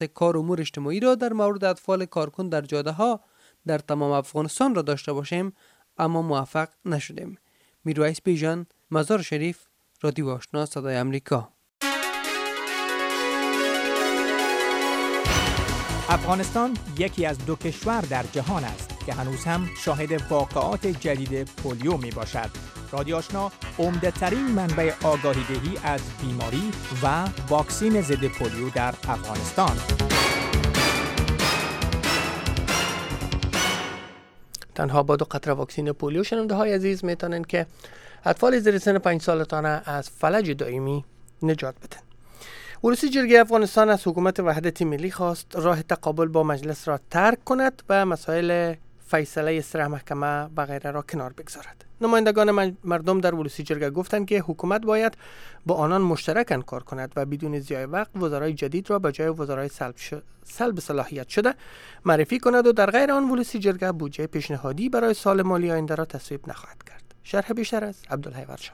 کار امور اجتماعی را در مورد اطفال کارکن در جاده ها در تمام افغانستان را داشته باشیم، اما موفق نشدیم. میرویس بیژن، مزار شریف، رادیو آشنا صدای امریکا. افغانستان یکی از 2 کشور در جهان است که هنوز هم شاهد واقعات جدید پولیو می باشد. رادیو آشنا عمده ترین منبع آگاهی دهی از بیماری و واکسین ضد پولیو در افغانستان. تنها با 2 قطره واکسین پولیو شنونده های عزیز میتونن که اطفال زیر سن 5 سالتانه از فلج دائمی نجات بدن. ولسی جرگه افغانستان از حکومت وحدت ملی خواست راه تقابل با مجلس را ترک کند و مسائل فیصله اصلاح محکمه و غیره را کنار بگذارد. نمایندگان مردم در ولسی جرگه گفتند که حکومت باید با آنان مشترکاً کار کند و بدون ضیاع وقت وزرای جدید را به جای وزرای سلب صلاحیت شده معرفی کند و در غیر آن ولسی جرگه بودجه پیشنهادی برای سال مالی آینده را تصویب نخواهد کرد. شرح بیشتر از عبدالحی ورشان.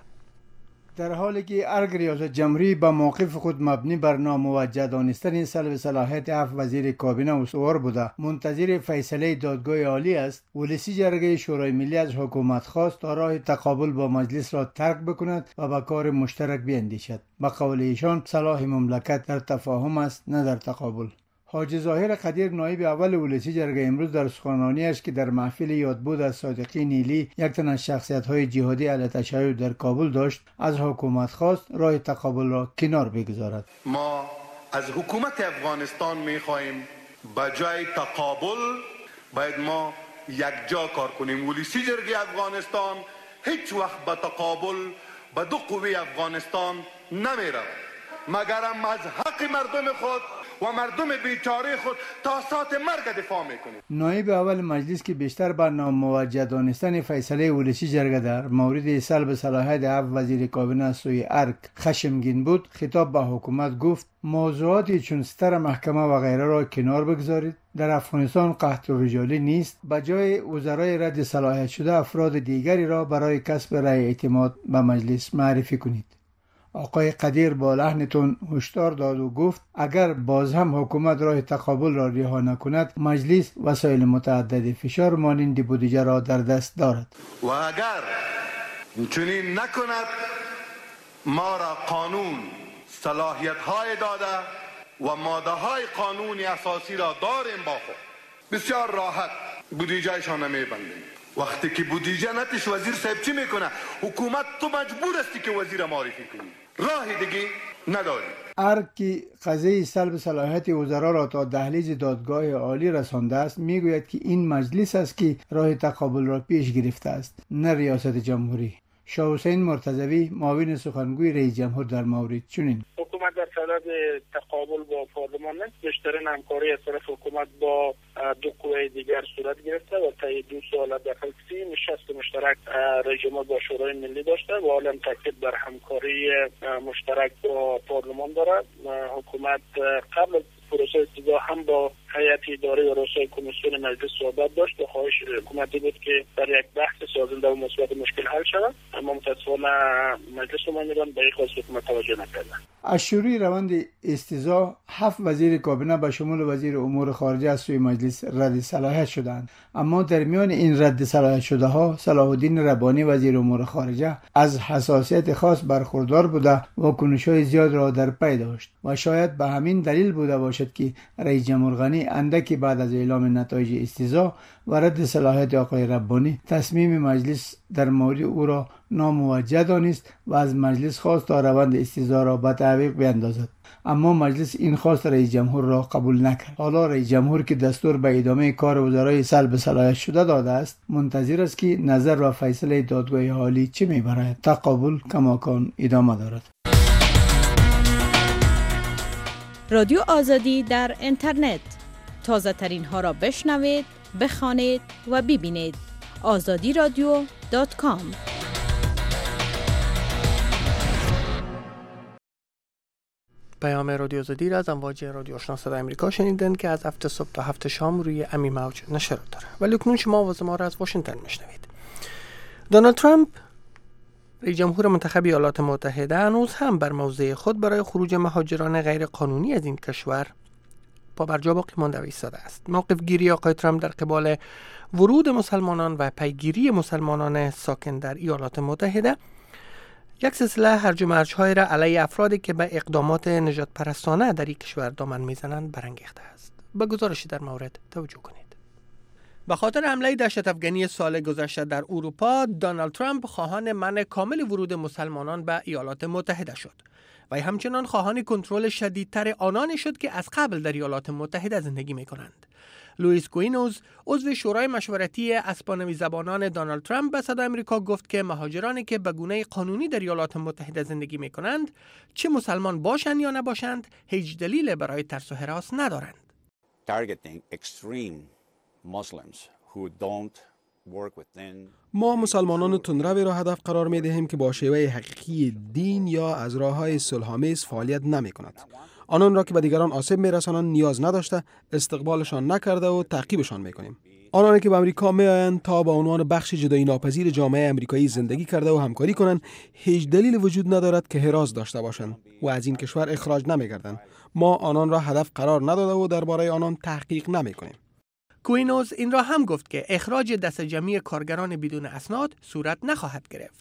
در حالی که ارگ ریاست جمهوری با موقف خود مبنی بر ناموجه دانستن سلب صلاحیت 7 وزیر کابینه استوار بوده منتظر فیصله دادگاه عالی است، ولسی جرگه شورای ملی از حکومت خواست تا راه تقابل با مجلس را ترک بکند و به کار مشترک بیندیشد. به قول ایشان صلاح مملکت در تفاهم است نه در تقابل. حاج ظاهر قدیر نایب اول ولسی جرگه امروز در سخنرانیش که در محفل یادبود از صادقی نیلی یک تن از شخصیت‌های جهادی علیه تشیع در کابل داشت، از حکومت خواست راه تقابل را کنار بگذارد. ما از حکومت افغانستان می‌خواهیم به جای تقابل باید ما یک جا کار کنیم. ولسی جرگه افغانستان هیچ وقت به تقابل به 2 قوه افغانستان نمیره مگر هم از حق مردم خود و مردم بیچاره خود تا ساعت مرگ دفاع میکنید. نایب اول مجلس که بیشتر بر ناموجه دانستن فیصله ولسی جرگه در مورد سلب صلاحیت 7 وزیر کابینه سوی ارگ خشمگین بود، خطاب به حکومت گفت موضوعاتی چون ستر محکمه و غیره را کنار بگذارید. در افغانستان قحط رجالی نیست. به جای وزرای رد صلاحیت شده افراد دیگری را برای کسب رأی اعتماد به مجلس معرفی کنید. آقای قدیر با لحنتون هشدار داد و گفت اگر باز هم حکومت راه تقابل را رها نکند، مجلس وسایل متعدد فشار مانند بودجه را در دست دارد و اگر چنین نکند ما را قانون صلاحیت های داده و ماده های قانون اساسی را داریم با خود. بسیار راحت بودجهشان نمیبندیم. وقتی که بودجه نتیش وزیر صاحب چی میکنه؟ حکومت تو مجبور استی که وزیر معرفی کنی، راه دیگه نداری. ارگ که قضیه سلب صلاحیت وزرا را تا دهلیز دادگاه عالی رسانده است، میگوید که این مجلس است که راه تقابل را پیش گرفته است نه ریاست جمهوری. شاه حسین مرتضوی معاون سخنگوی رئیس جمهور در مورد چنین: حکومت در صدد تقابل با پارلمان نیست. بیشترین همکاری از طرف حکومت با 2 قوه دیگر صورت گرفته و طی 2 سال داخل نشست مشترک رئیس جمهور با شورای ملی داشته و حالا تاکید بر همکاری مشترک با پارلمان دارد. حکومت قبل از پروسه استیضاح هم با هیئت اداره و رؤسای کمیسیون مجلس صحبت داشت و خواهش حکومتی بود که در یک بحث سازنده و مثبت مشکل حل شود، اما متاسفانه مجلس نمایندگان به این خواست حکومت توجه نکردند. از شروع روند استیضاح 7 وزیر کابینه به شمول وزیر امور خارجه از سوی مجلس رد صلاحیت شدند، اما در میان این رد صلاحیت شده ها صلاح الدین ربانی وزیر امور خارجه از حساسیت خاص برخوردار بوده و کنش‌های زیاد را در پی داشت و شاید به همین دلیل بوده باشد که رئیس جمهور غنی اندکی بعد از اعلام نتایج استیضاح و رد صلاحیت آقای ربانی تصمیم مجلس در مورد او را ناموجه دانست و از مجلس خواست تا روند استیضاح را به تعویق بیندازد، اما مجلس این خواست رئیس جمهور را قبول نکرد. حالا رئیس جمهور که دستور به ادامه کار وزرای سلب صلاحیت شده داده است، منتظر است که نظر و فیصله دادگاه عالی چه میبرد. تقابل کماکان ادامه دارد. رادیو آزادی در اینترنت، تازه ترین ها را بشنوید، بخوانید و ببینید. azadiradio.com. پیام رادیو آزادی را از امواج رادیو آشنا صدای امریکا شنیدن که از 7 صبح تا 7 شام روی امی موج نشر داره. ولی اکنون شما آواز ما را از واشنگتن میشنوید. دونالد ترامپ رئیس جمهور منتخب ایالات متحده هنوز هم بر موضع خود برای خروج مهاجران غیر قانونی از این کشور پابرجا باقی مانده و ایستاده است. موقف گیری آقای ترامپ در قبال ورود مسلمانان و پیگیری مسلمانان ساکن در ایالات متحده یک سلسله هرج و مرج‌های را علیه افرادی که به اقدامات نجات پرستانه در این کشور دامن میزنند برانگیخته است. به گزارشی در مورد توجه کنید. به خاطر حمله دهشت افغانی سال گذشته در اروپا، دونالد ترامپ خواهان منع کامل ورود مسلمانان به ایالات متحده شد و همچنان خواهان کنترل شدیدتر آنانی شد که از قبل در ایالات متحده زندگی می‌کنند. لوئیس کوینوز، عضو شورای مشورتی اسپانوی زبانان دونالد ترامپ، به صدای آمریکا گفت که مهاجرانی که به گونه قانونی در ایالات متحده زندگی می‌کنند، چه مسلمان باشند یا نباشند، هیچ دلیل برای ترس و هراس ندارند. ما مسلمانان تندرو را هدف قرار می دهیم که با شیوه حقیقی دین یا از راه‌های صلح‌آمیز فعالیت نمی کند. آنان را که به دیگران آسیب می رسانند نیاز نداشته استقبالشان نکرده و تعقیبشان می کنیم. آنانی که به امریکا می آیند تا به عنوان بخش جدایی ناپذیر جامعه امریکایی زندگی کرده و همکاری کنند، هیچ دلیل وجود ندارد که حراس داشته باشند و از این کشور اخراج نمی گردند. ما آنان را هدف قرار نداده و درباره آنان تحقیق نمی کنیم. کوینوز این را هم گفت که اخراج دست جمعی کارگران بدون اسناد صورت نخواهد گرفت.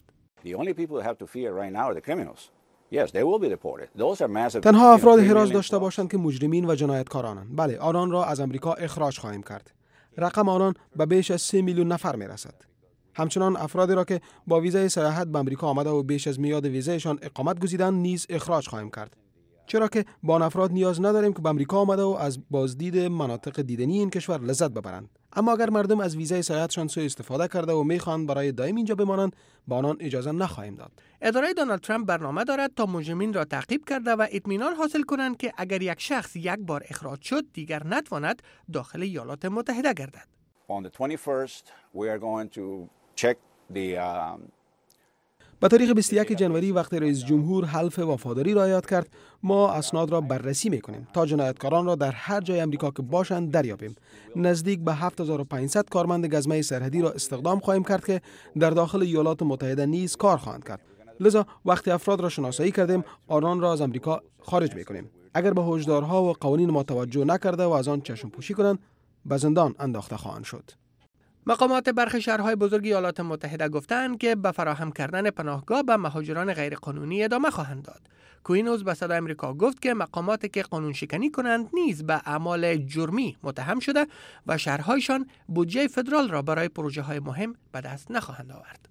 تنها افراد حراس داشته باشند که مجرمین و جنایتکارانند. بله، آنان را از امریکا اخراج خواهیم کرد. رقم آنان به بیش از 3 میلیون نفر می رسد. همچنان افرادی را که با ویزای سیاحت به امریکا آمده و بیش از میاد ویزایشان اقامت گزیدند نیز اخراج خواهیم کرد. چرا که با آن افراد نیاز نداریم که به امریکا آمده و از بازدید مناطق دیدنی این کشور لذت ببرند. اما اگر مردم از ویزای سیاحتشان سوء استفاده کرده و میخواهند برای دائم اینجا بمانند، با آنان اجازه نخواهیم داد. اداره دونالد ترامپ برنامه دارد تا مجرمین را تعقیب کرده و اطمینان حاصل کنند که اگر یک شخص یک بار اخراج شد دیگر نتواند داخل ایالات متحده گردد. On the 21st we are going to check the به تاریخ 21 جنوری وقتی رئیس جمهور حلف وفاداری را یاد کرد، ما اسناد را بررسی می‌کنیم تا جنایتکاران را در هر جای امریکا که باشند دریابیم. نزدیک به 7500 کارمند گزمه سرحدی را استخدام خواهیم کرد که در داخل ایالات متحده نیز کار خواهند کرد. لذا وقتی افراد را شناسایی کردیم، آنان را از امریکا خارج می‌کنیم. اگر به هشدارها و قوانین ما توجه نکرده و از آن چشم پوشی کنند، به زندان انداخته خواهند شد. مقامات برخی شهرهای بزرگ ایالات متحده گفتند که به فراهم کردن پناهگاه به مهاجران غیرقانونی ادامه خواهند داد. کوینوز به صدای آمریکا گفت که مقاماتی که قانون شکنی کنند نیز به اعمال جرمی متهم شده و شهرهایشان بودجه فدرال را برای پروژه های مهم به دست نخواهند آورد.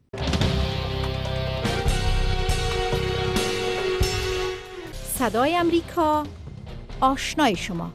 صدای آمریکا، آشنای شما.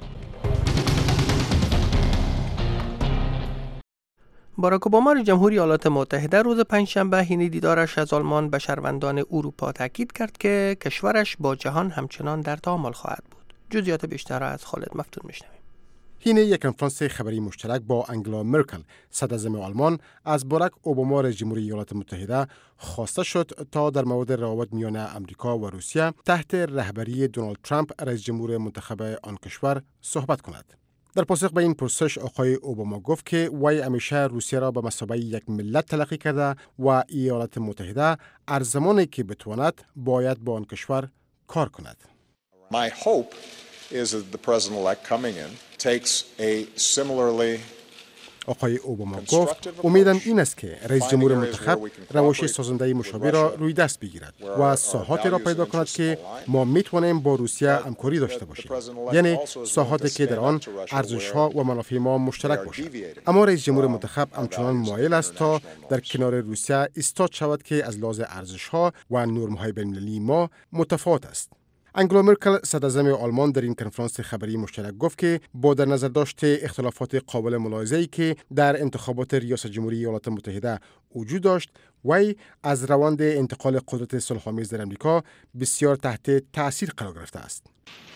باراک اوباما رئیس جمهور ایالات متحده روز پنجشنبه حین دیدارش از آلمان به شهروندان اروپا تاکید کرد که کشورش با جهان همچنان در تعامل خواهد بود. جزئیات بیشتر را از خالد مفتون میشنویم. حین یک کنفرانس خبری مشترک با انگلا مرکل صدراعظم آلمان از باراک اوباما رئیس جمهور ایالات متحده خواسته شد تا در مورد روابط میان امریکا و روسیه تحت رهبری دونالد ترامپ رئیس جمهور منتخب آن کشور صحبت کند. در پاسخ به این پرسش آقای اوباما گفت که وی همیشه روسیه را به مثابه یک ملت تلقی کرده و ایالات متحده هر زمانی که بتواند باید با آن کشور کار کند. My hope is that the president-elect coming in takes a similarly آقای اوباما گفت امیدم این است که رئیس جمهور منتخب روش سازنده مشابه را روی دست بگیرد و ساحاتی را پیدا کند که ما میتوانیم با روسیه همکاری داشته باشیم، یعنی ساحاتی که در آن ارزش‌ها و منافع ما مشترک باشد. اما رئیس جمهور منتخب همچنان مایل است تا در کنار روسیه ایستاد شود که از لحاظ ارزش‌ها و نرم‌های بین‌المللی ما متفاوت است. انگلا مرکل صدراعظم آلمان در این کنفرانس خبری مشترک گفت که با در نظر داشت اختلافات قابل ملاحظه‌ای که در انتخابات ریاست جمهوری ایالات متحده وجود داشت، وی از روند انتقال قدرت صلح‌آمیز در امریکا بسیار تحت تأثیر قرار گرفته است.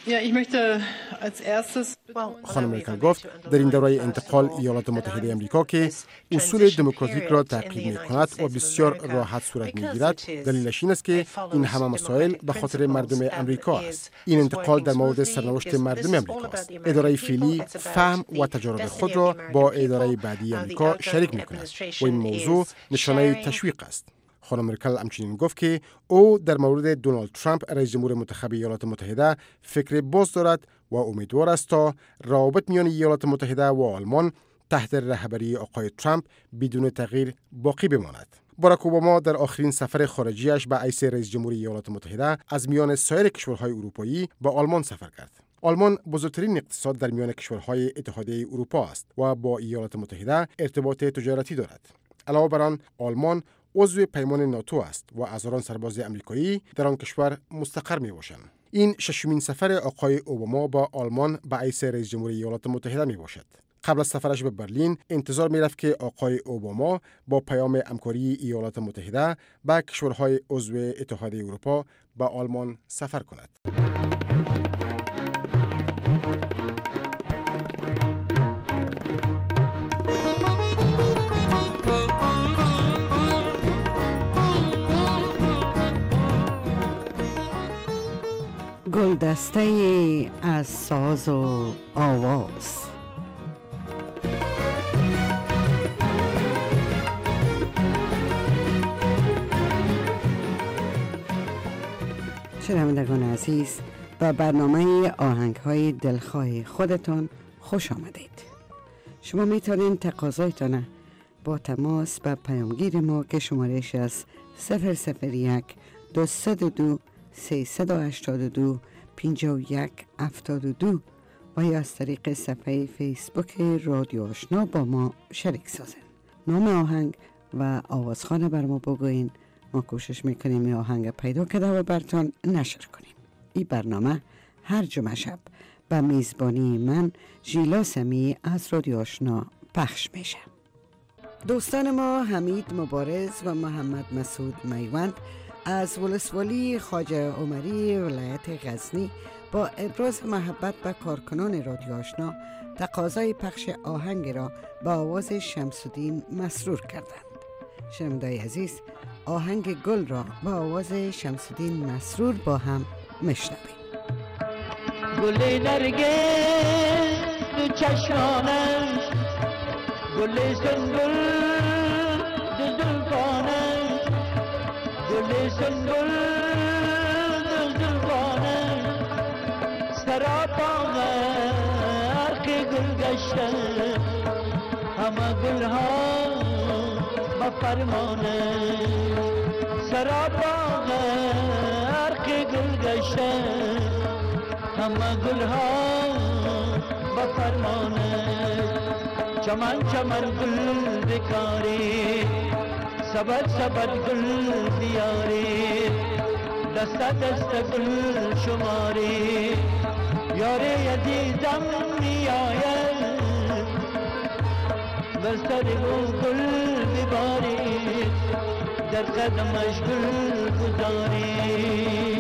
خانم مرکل گفت در این دوره انتقال ایالات متحده امریکا که اصول دموکراتیک را تعقیب می‌کند و بسیار راحت صورت می‌گیرد، دلیلش این است که این همه مسائل به خاطر مردم امریکا است. این انتقال در مورد سرنوشت مردم امریکا است. اداره فعلی فهم و تجارب خود را با اداره بعدی امریکا شریک می‌کند و این موضوع نشانه تشویق است. خانم مرکل همچنین گفت که او در مورد دونالد ترامپ رئیس جمهور منتخب ایالات متحده فکر باز دارد و امیدوار است تا روابط میان ایالات متحده و آلمان تحت رهبری آقای ترامپ بدون تغییر باقی بماند. باراک اوباما در آخرین سفر خارجیش به حیث رئیس جمهوری ایالات متحده از میان سایر کشورهای اروپایی به آلمان سفر کرد. آلمان بزرگترین اقتصاد در میان کشورهای اتحادیه اروپا است و با ایالات متحده ارتباط تجارتی دارد. علاوه بر آن، آلمان عضو پیمان ناتو است و هزاران سرباز امریکایی در آن کشور مستقر میباشند. این ششمین سفر آقای اوباما با آلمان به حیث رئیس جمهوری ایالات متحده میباشد. قبل از سفرش به برلین انتظار می‌رفت که آقای اوباما با پیام همکاری ایالات متحده به کشورهای عضو اتحادیه اروپا به آلمان سفر کند. گلدسته از ساز و آواز. شنوندگان عزیز، به برنامه آهنگ‌های دلخواه خودتان خوش آمدید. شما میتونید تقاضایتان با تماس به پیامگیر ما که شمارش از 001 202 382 5172 و یا از طریق صفحه فیسبوک رادیو آشنا با ما شریک سازید. نام آهنگ و آوازخانه بر ما بگوین. ما کوشش میکنیم این آهنگ پیدا کرده و براتون نشر کنیم. این برنامه هر جمعه شب به میزبانی من ژیلا سمی از رادیو آشنا پخش میشه. دوستان ما حمید مبارز و محمد مسعود میوند از ولسوالی خواجه عمری ولایت غزنی با ابراز محبت به کارکنان رادیو آشنا تقاضای پخش آهنگ را با آواز شمس‌الدین مسرور کردند. شنوندگان عزیز، آهنگ گل را با آواز شمس‌الدین مسرور با هم میشنویم. گل نرگس تو چشمانش، گل سنبل دو زلفانش، گل سنبل دو زلفانش، سراپا غرق گل گشته، همه گل ها با فرمانه، سراپا غرق گل گشته، همه گل ها با فرمانه. چمن چمن گل بکاری، سبد سبد گل بیاری، دست دست گل شماری، یار عزیزم میآید بر سر او گل بباری، در قدمش گل گذاری.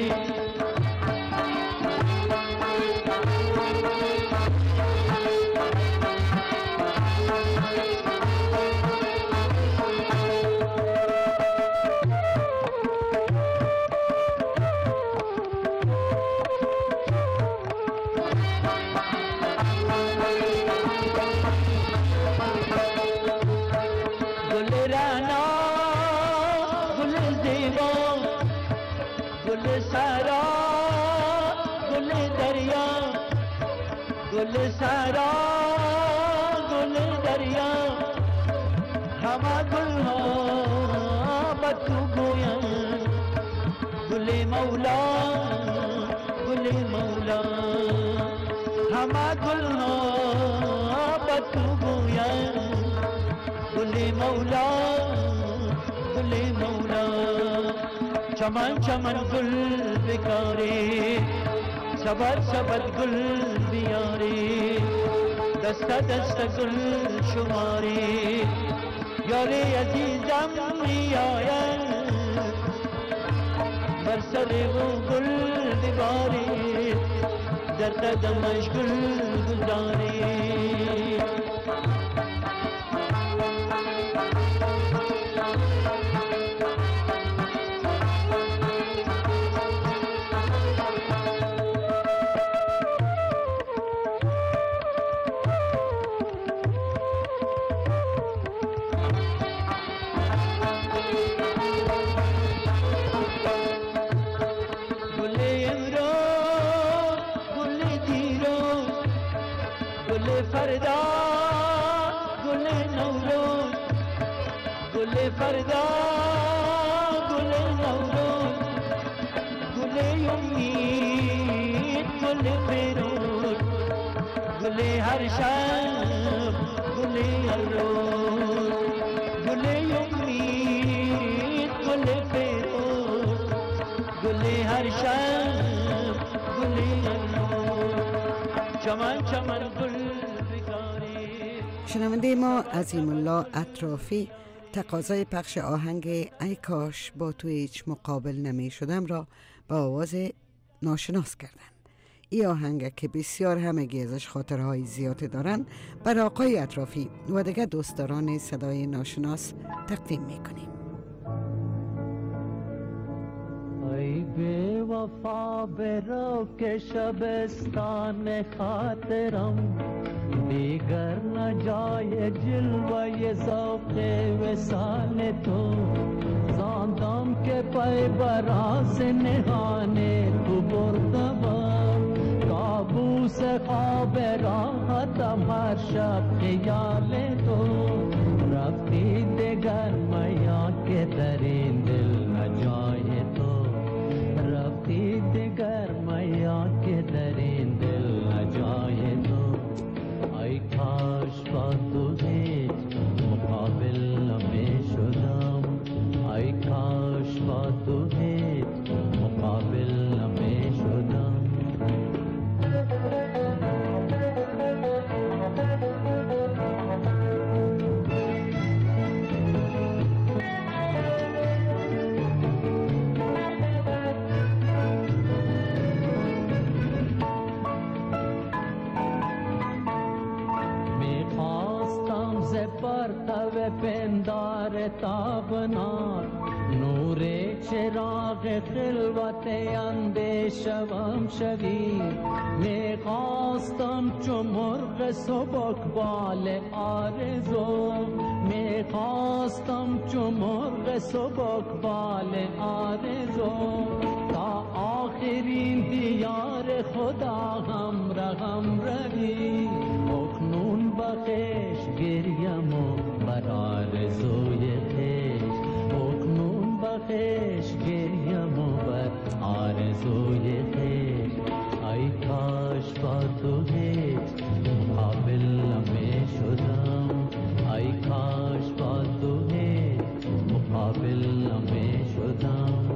گل سرا گل دریا، همه گل ها با تو گویند، گل مولا گل مولا، همه گل ها با تو گویند، گل مولا گل مولا. چمن چمن گل بکاری، سبد سبد گل بیاری، دست دست گل شماری، یار عزیزم میآید بر سر او گل بباری، در قدمش گل گذاری. گل امروز گل دیروز، گل فردا گل نوروز گل فردا گل نوروز گل امید گل پیروز گل هر شب گل هر روز گل امید گل پیروز گل هر شب گل هر روز چمن چمن گل بگاری. شنونده ما عظیم الله اطرافی تقاضای پخش آهنگ ای کاش با تو هیچ مقابل نمی شدم را با آواز ناشناس کردند. این آهنگ که بسیار همگی ازش خاطرهای زیاده دارن برای آقای اطرافی و دیگر دوستداران صدای ناشناس تقدیم میکنیم. ای بے وفا برو که شبستان خاطرم دیگر نجای جلوه ذوق وصال تو زاندم که پای براز نهان تو بردم کابوس خواب راحتم هر شب خیال تو رفتی دگر میا که در این دل نجای تو رفتی دگر میا که در این دل نجای تو ای کاش با تو هیچ مقابل نمی شدم ای کاش با تو هیچ مقابل نمی شدم پندار تابنار نور چراغ خلوت اندیشم شوی میخواستم چو مرغ سبکبال آرزو میخواستم چو مرغ سبکبال آرزو تا آخرین دیار خدا هم روی اکنون بخش گریم و بر آرزوی خیش اکنون بخش گریم و بر آرزوی خیش ای کاش با تو هیچ مقابل نمی شدم ای کاش با تو هیچ مقابل نمی شدم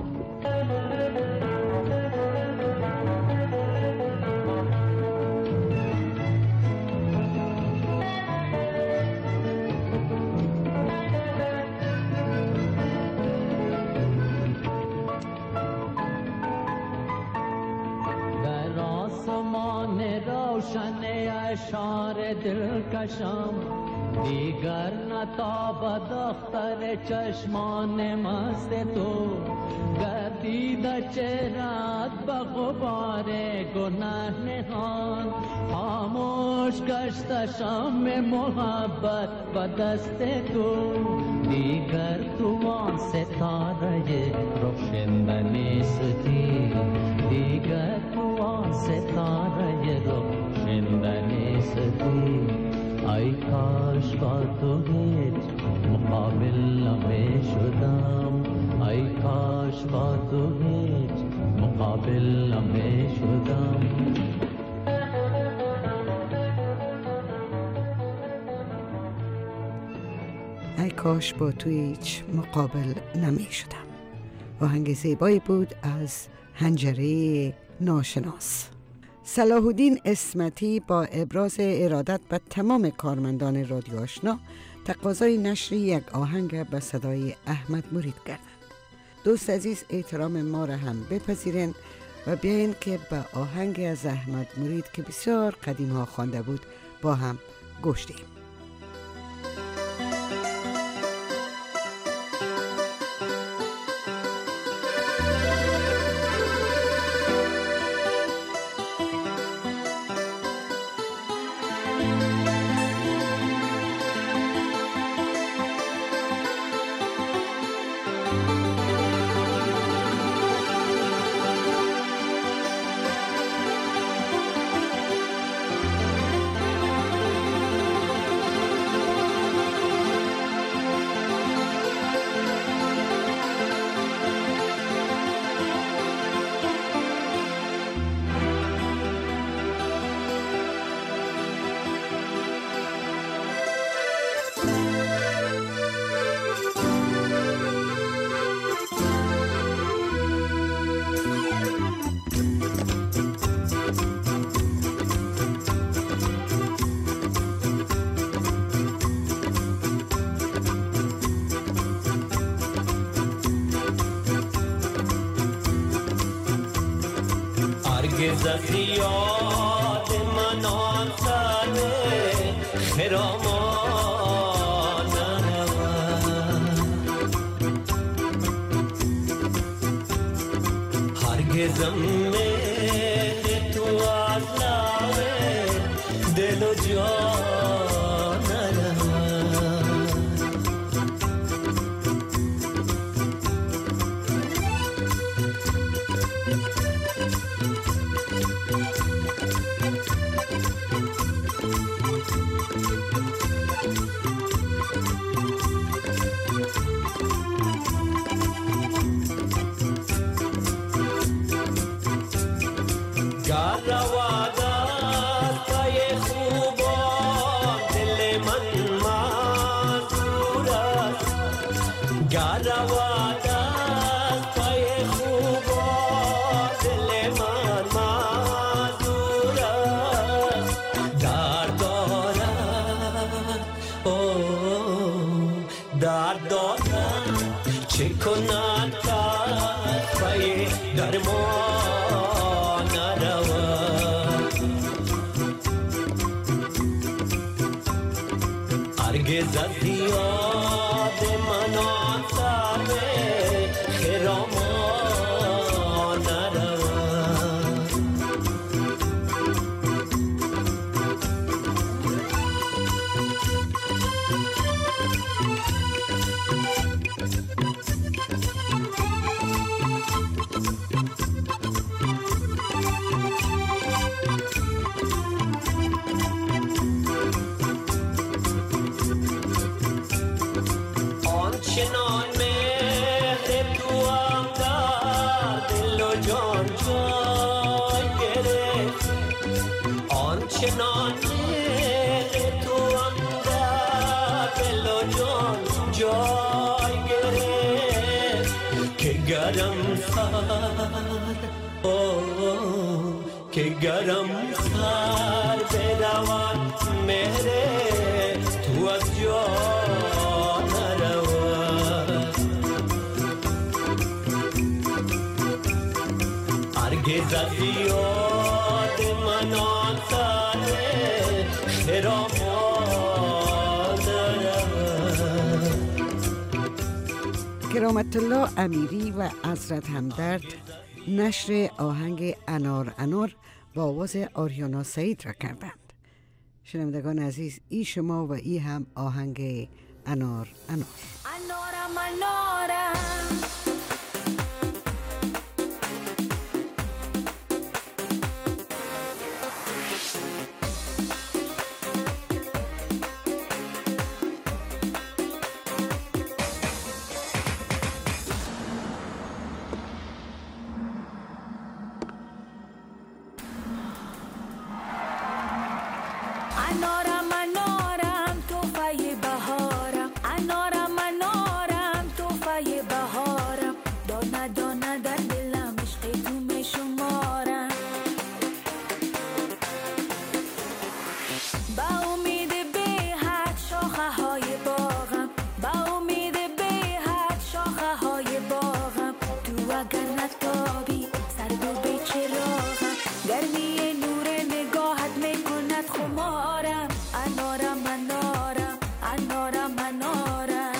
روشن اشار دلکشم دیگر نتابد اختر چشمان مست تو گردید چهرت به غبار گناه نهان خاموش گشت شم محبت به دست تو دیگر تو آن ستاره روشن نیستی دیگر تو آن ستاره روشن نیستی ای کاش با تو هیچ مقابل نمی شدم ای کاش با تو هیچ مقابل نمی شدم ای کاش با تو هیچ مقابل نمی شدم. آهنگ زیبایی بود از حنجره ناشناس. صلاح الدین اسمتی با ابراز ارادت به تمام کارمندان رادیو آشنا تقاضای نشر یک آهنگ به صدای احمد مرید کردند. دوست عزیز احترام ما را هم بپذیرین و بیاین که به آهنگ از احمد مرید که بسیار قدیم ها خوانده بود با هم گوش دهیم. هرگز از یاد من آن سر خرامان نرود، هرگزم مهر تو از لب دل و جان نرود. هرگز از یاد من آن سر خرامان نرود. آنچنان مهر تو هم در دل و جان جای گرفت، آنچنان مهر تو هم در دل و جان جای گرفت که گرم سر که گرم سر بروان مهر تو از جان نرود. هرگز از یاد من آن سر خرامان نرود. کرامت الله امیری و حضرت همدرد نشر آهنگ انار انار با آواز آریانا سعید را کردند. شنوندگان عزیز، ای شما و ای هم آهنگ انار انار. انارم انارم انارم انارم توفای بهارم، انارم انارم توفای بهارم، دانه دانه در دلم عشق تو می شمارم. با امید به حد شاخه های باغم، با امید به حد شاخه های باغم، تو اگر نتابی سرد و به چراغم، گرمی نور نگاهت میکند خمارم. انارم انارم انارم انارم.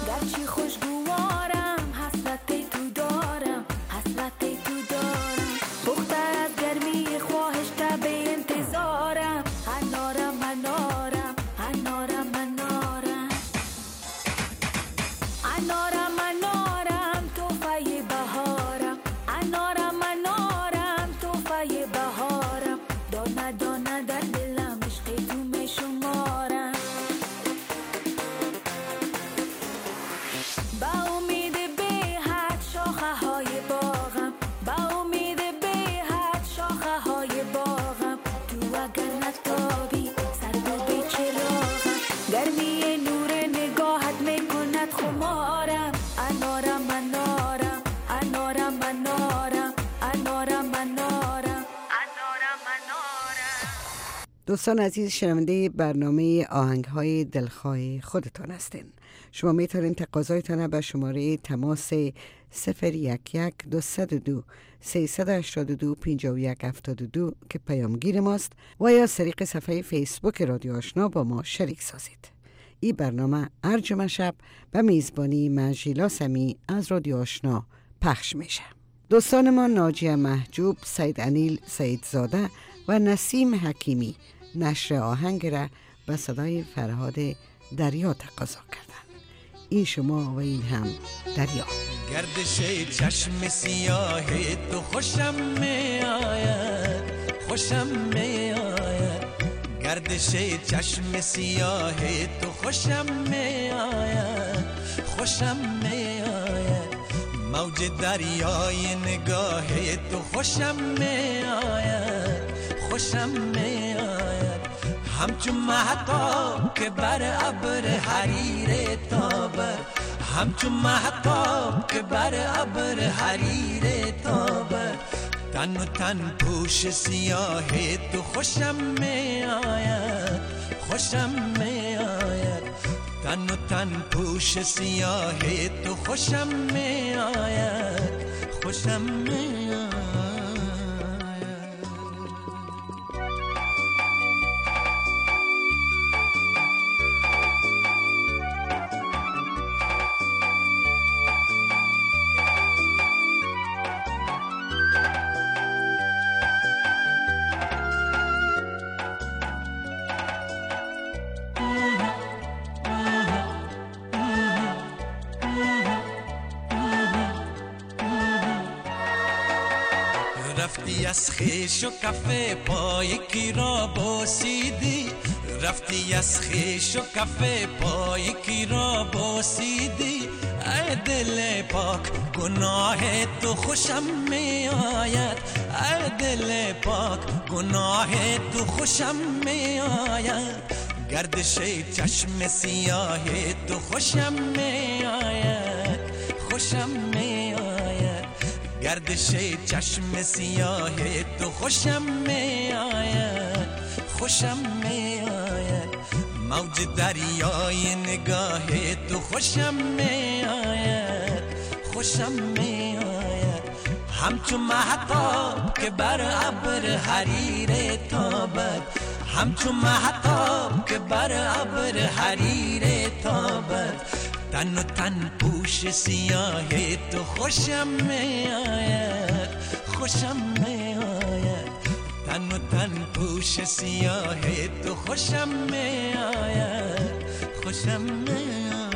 گرچه خوشگوارم حسرت تو دارم حسرت تو دارم بختر از گرمی خواهش تا به انتظارم انارم انارم انارم انارم انارم انارم توفای بهارم انارم انارم توفای بهارم دانه دانه در دلم عشق تو می شمارم با امید به حد شاخه های باغم با امید به حد شاخه های باغم تو اگر نتابی سر دو به چراغم گرمی نور نگاهت میکند خمارم انارم انارم انارم انارم انارم انارم انارم انارم. دوستان عزیز، شنونده برنامه آهنگ‌های دلخواه خودتان هستین. شما میتونین تقاضایتان به شماره تماس 011-202-382-5172 که پیامگیر ماست و یا از طریق صفحه فیسبوک رادیو آشنا با ما شریک سازید. این برنامه هر جمعه شب به میزبانی من ژیلا سمی از رادیو آشنا پخش میشه. دوستان ما ناجیه محجوب، سید انیل سیدزاده و نسیم حکیمی نشر آهنگ را به صدای فرهاد دریا تقاضا کردند. این شما و این هم دریا. گردش چشم سیاه تو خوشم می آید خوشم می آید گردش چشم سیاه تو خوشم می آید خوشم می آید موج دریای نگاه تو خوشم می آید خوشم می آید همچون مهتاب که بر ابر حریر تابد همچون مهتاب که بر ابر حریر تابد تن و تن پوش سیاه تو خوشم می آید خوشم می آید تن و تن پوش سیاه تو خوشم می آید خوشم می آید. رفتی از خیش و کفه پای کی را بوسیدی رفتی از خیش و کفه پای کی را بوسیدی ای دل پاک گناه تو خوشم می آید ای دل پاک گناه تو خوشم می آید گردش چشم سیاه تو خوشم می آید خوشم می آید گردش چشم سیاه تو خوشم می آید خوشم می آید موج دریای نگاه تو خوشم می آید خوشم می آید همچون مهتاب که بر ابر حریر تابد همچون مهتاب که بر ابر حریر تابد تن و تن پوش سیاه تو خوشم می آید خوشم می آید تن و تن پوش سیاه تو خوشم می آید خوشم می آید.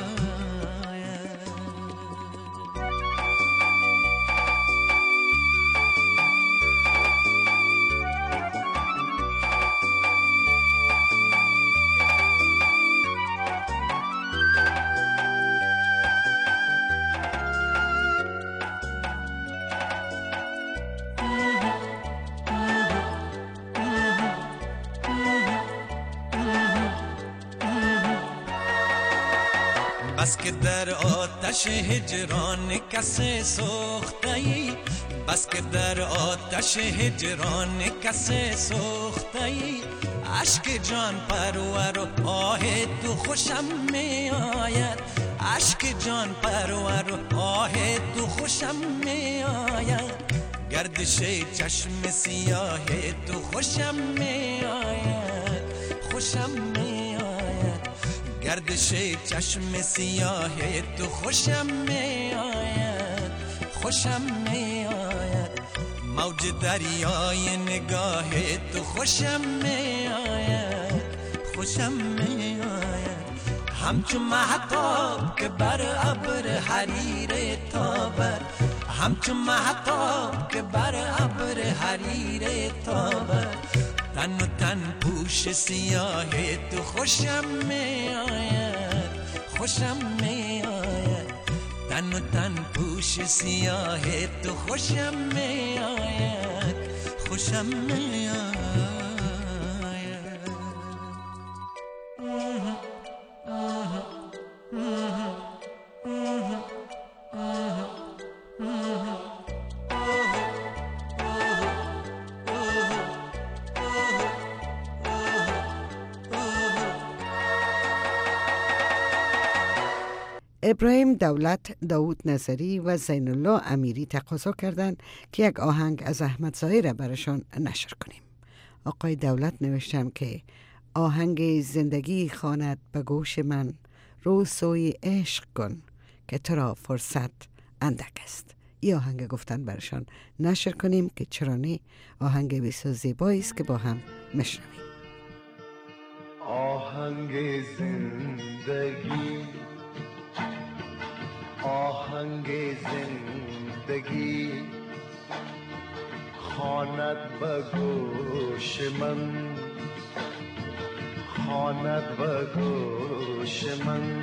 بس که در آتش هجران کسی سوخته‌ای بس که در آتش هجران کسی سوخته‌ای عشق جان پرور و آه تو خوشم می آید عشق جان پرور و آه تو خوشم می آید گردش چشم سیاه تو خوشم می آید خوشم می آید گردش چشم سیاه تو خوشم می آید، خوشم می آید. موج دریای نگاه تو خوشم می آید، خوشم می آید. همچون مهتاب که بر ابر حریر تابد، همچون مهتاب که بر ابر حریر تابد. تن و تن پوش سیاه تو خوشم می آید، خوشم می آید. تن و تن پوش سیاه تو خوشم می آید، خوشم می آید. ابراهیم دولت، داود نظری و زین الله امیری تقاضا کردند که یک آهنگ از احمد ظاهر را برشان نشر کنیم. آقای دولت نوشتم که آهنگ زندگی خواند به گوش من، رو سوی عشق کن که تو را فرصت اندک است. این آهنگ گفتن برشان نشر کنیم که چرا آهنگ بسیار زیبایی است که با هم میشنویم. آهنگ زندگی، آهنگ زندگی خواند به گوش من، خواند به گوش من.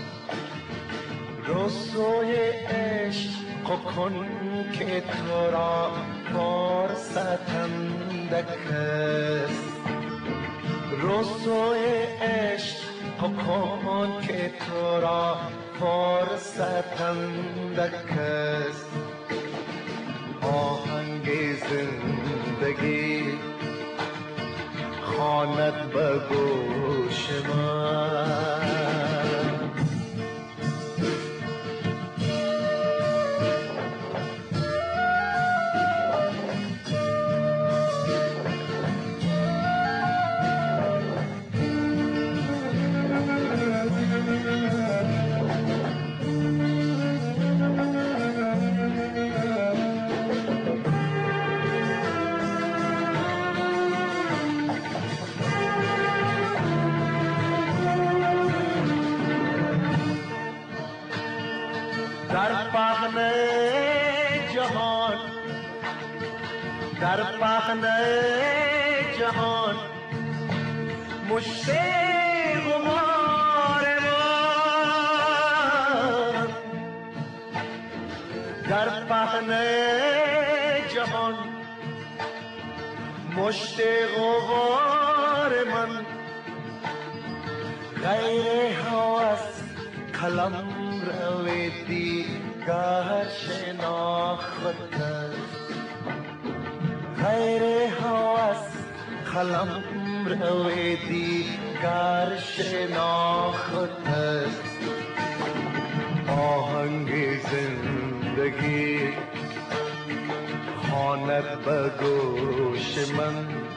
رو سوی عشق کن که تو را فرصت اندک است، رو سوی عشق کن که تو را فرصت اندک است. آهنگ زندگی خواند به گوش من. در پهن جهان مشت غبار من، در پهن جهان مشت غبار من. غیر هوس قلم روی دیگر شناخت است، غیر هوس قلم روی دیگر شناخت است. آهنگ زندگی خواند به گوش من،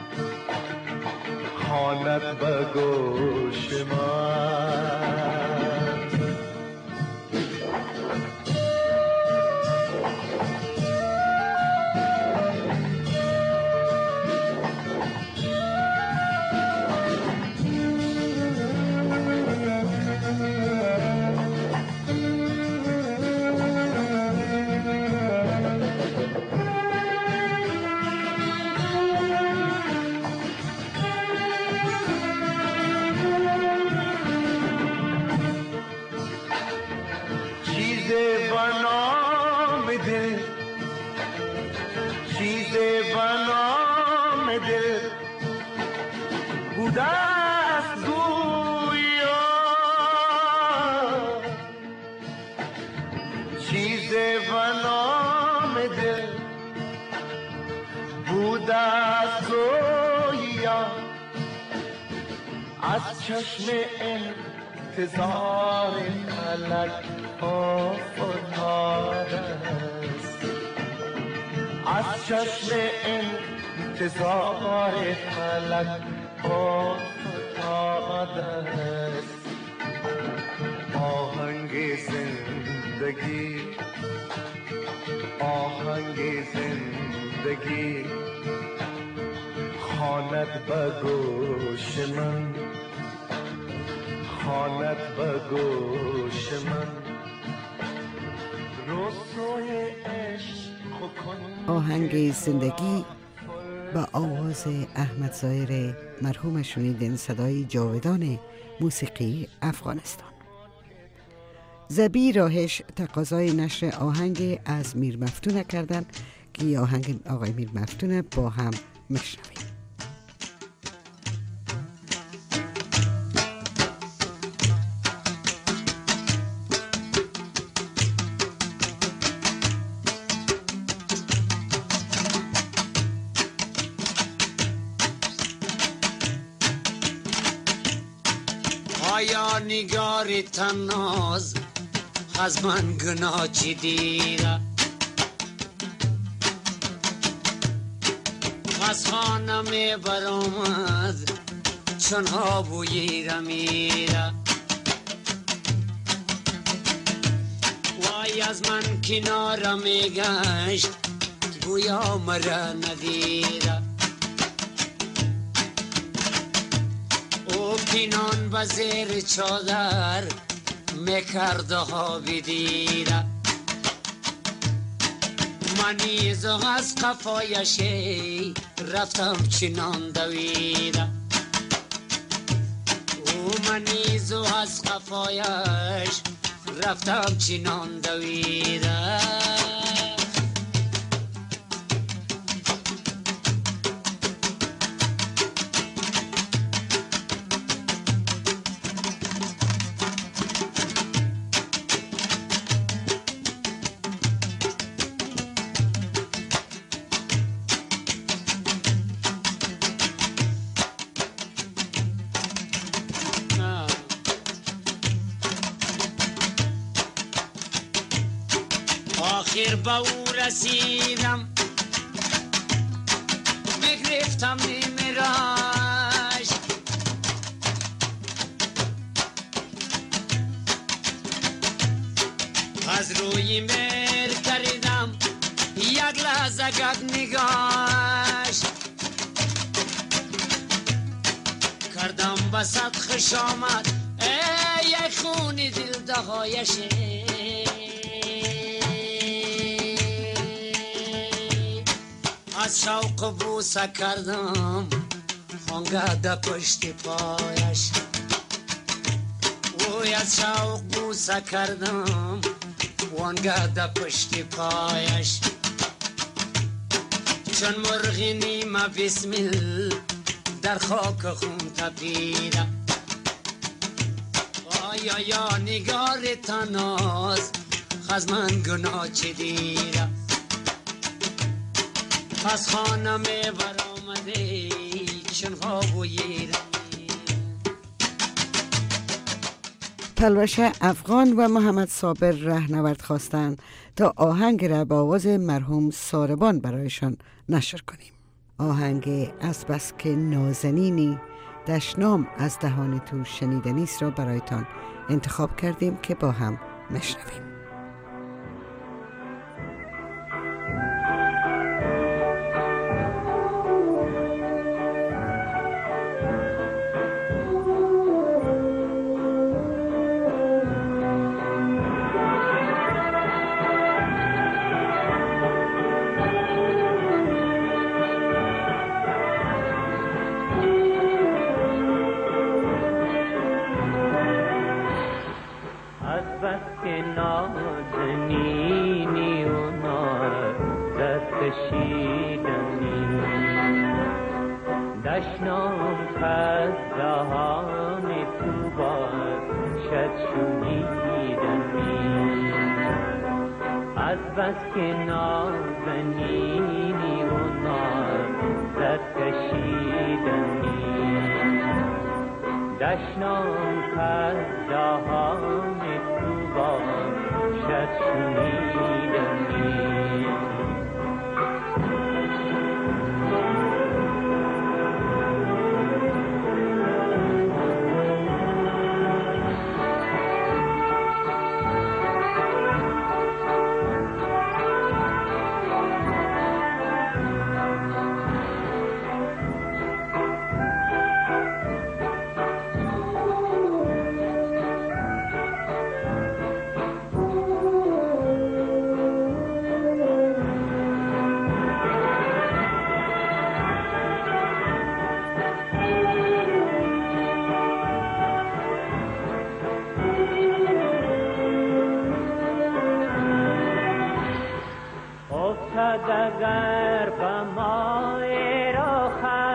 خواند به گوش من. از چشم انتظار فلک افتاده است، از چشم انتظار فلک افتاده است. زندگی آهنگ زندگی خواند به گوش من خواند به گوش من رسوی عشق آهنگ زندگی با آواز احمد ظاهر مرحوم شنیدین، صدای جاودان موسیقی افغانستان. زبی راهش تقاضای نشر آهنگ از میر مفتون کردن که آهنگ آقای میر مفتون با هم میشنویم. آیا نگاری تناز از من گناه چی دیره از خانه می برآمد چون آبویی را میره وای از من کنار می گشت گویا مرا ندیره او پینان به زیر چادر میکرد ها بدیره منیز از قفایشی رفتم چنان دویده او منیز از قفایش رفتم چنان دویده آخر با او رسیدم بگرفتم میراش از روی مر کردم یک لحظه گد نگاش کردم بسط خوش آمد ای خون دل دهایشه از شوق بوسه کردم خانگه در پشت پایش اوی از شوق بوسه کردم وانگه در پشت پایش چون مرغی نیمه بسمل در خاک خون تپیده آیا یا نگار تناز از من گناه چه دیده از خانه می برآمده چون خوابویی پلوش افغان و محمد صابر رهنورد خواستند تا آهنگ را با آواز مرحوم ساربان برایشان نشر کنیم. آهنگ از بس که نازنینی دشنام از دهان تو شنیدنیست را برایتان انتخاب کردیم که با هم مشنویم. دشنام پس دهان تو باشد شنیدنی از بس که نازنینی و نازت کشیدنی دشنام پس دهان تو باشد شنیدنی افتد اگر به ما را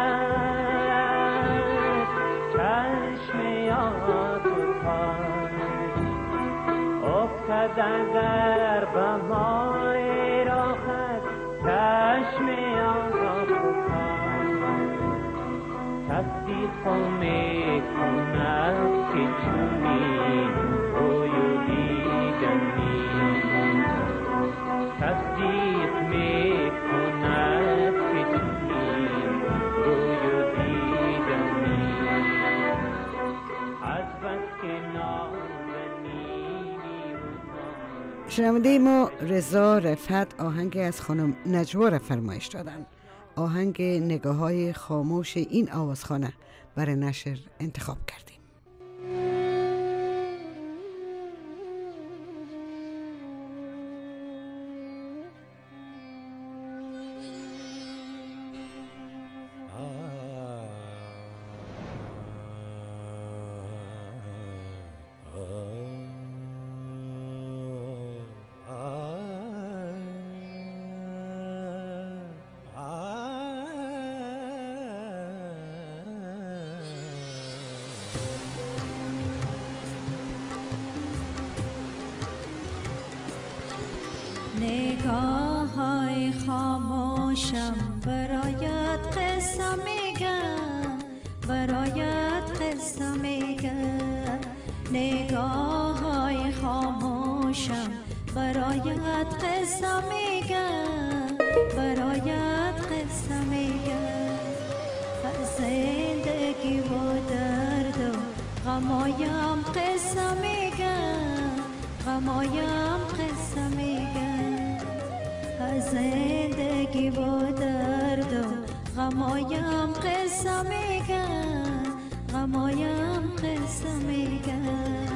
خط چشم آتفش افتد اگر به ما را خط چشم آتفش تصدیق میکند که چونین روی دیدنی تصدیق میکند که چونین روی دیدنی از بس که شنونده ما رضا رفعت آهنگ از خانم نجوا را فرمایش دادند. آهنگ نگاه‌های خاموش این آوازخانه برای نشر انتخاب کردیم. نگاه های خاموشم برایت قصه میگم برایت قصه میگم نگاه های خاموشم برایت قصه میگم برایت قصه میگم زندگی و درد و غمایم قصه میگم غمایم قصه میگم زندگی و درد و غمایم قصه میگم غمایم قصه میگم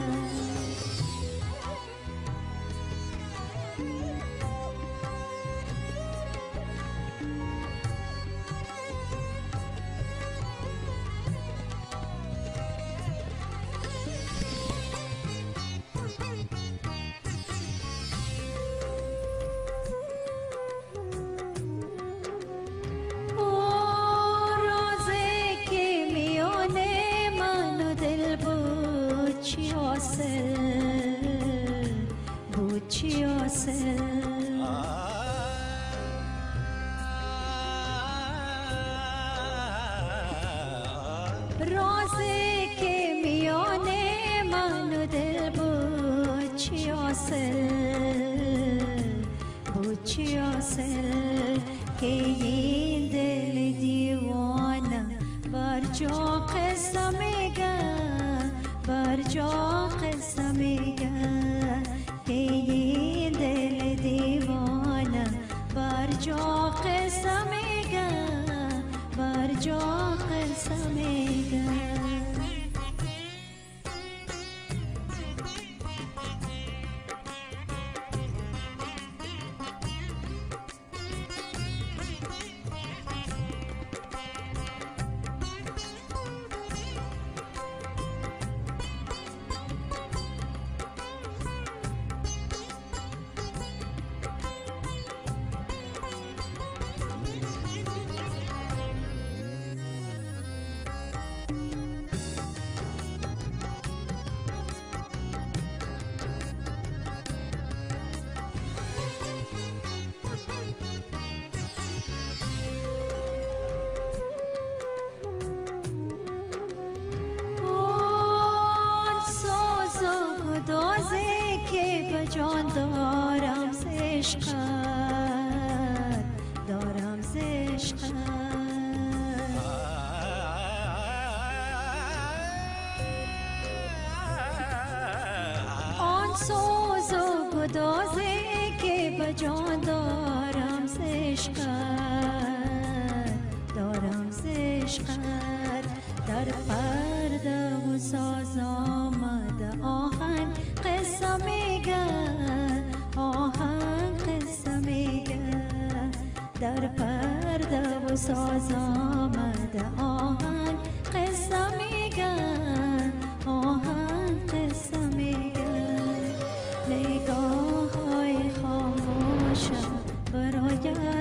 رازی که میانه من و دل بود چی حاصل که این دل دیوانه بر جا قصه میگن بر جا قصه میگن که این دل دیوانه بر جا قصه میگن بر جا قصه میگن جان دارم ز عشقت دارم ز عشقت آن سوز و گدازی که به جان دارم ز عشقت دارم ز عشقت در پرده و ساز آمده آهنگ قصه میگن آهنگ قصه میگن در پرده و ساز آمده آهنگ قصه میگن آهنگ قصه میگن نگاه های خاموشم برایت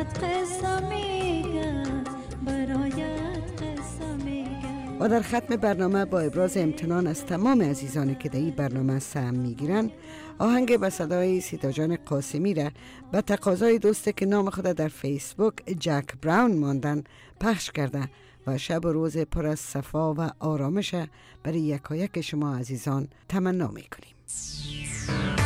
و در ختم برنامه با ابراز امتنان از تمام عزیزانی که در این برنامه سهم میگیرن، آهنگ به صدای سیتا جان قاسمی را به تقاضای دوستی که نام خود در فیسبوک جک براون ماندن پخش کرده و شب و روز پر از صفا و آرامش برای یکایک شما عزیزان تمنا میکنیم.